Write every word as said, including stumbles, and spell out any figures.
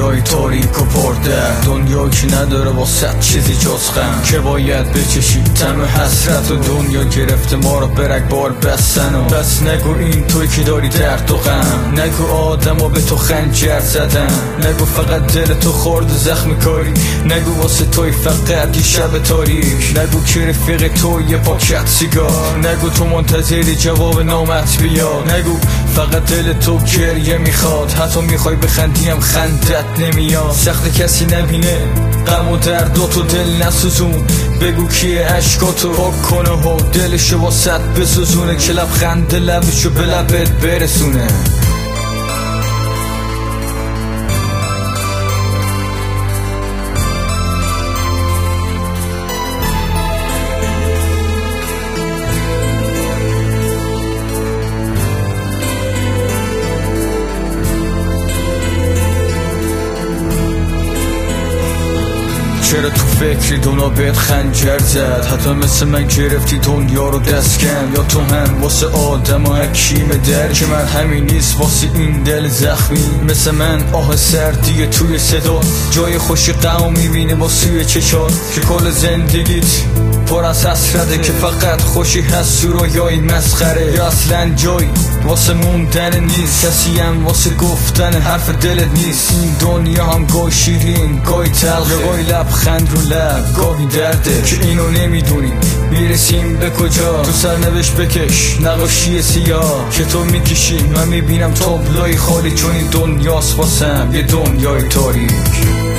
دنیای تاریک و پرده، دنیا که نداره واسه چیزی جز غم، که باید بچشی طعم حسرت و دنیا گرفته ما رو برگ بار بستن. و بس نگو این توی که داری درد و غم، نگو آدم و به تو خنجر زدن، نگو فقط دل تو خورد زخم کاری، نگو واسه توی فقط یه شب تاریک، نگو که رفیق تو یه پاکت سیگار، نگو تو منتظری جواب نامت بیاد، نگو فقط دل تو گریه میخواد، حتی میخوای بخندیم خندت نمیاد. سخت کسی نبینه غم و درد و تو دل نسوزون، بگو کیه عشقاتو پاک کنه و دلشو واسط بسوزونه، که لبخند لبشو به لبت برسونه. چرا تو فکری دنیا بهت خنجر زد، حتی مثل من گرفتی دنیا رو دست کن، یا تو هم واسه آدم و حکیم در که من همین نیست واسه این دل زخمی، مثل من آه سردیه توی صدا، جای خوشی غم میبینه با سوی چشات، که کل زندگیت پر از حسرته، که فقط خوشی هست و رویای مسخره، یا اصلا جایی واسه موندن نیست، کسی هم واسه گفتن حرف دلت نیست. این دنیا هم گاهی شیرین گاهی تلخه، گاهی لبخند رو لب گاهی درده، که اینو نمیدونیم میرسیم به کجا. تو سرنوشت بکش نقاشی سیاه که تو میکشی، من میبینم تابلوی خالی، چون این دنیاست واسم یه دنیای تاریک.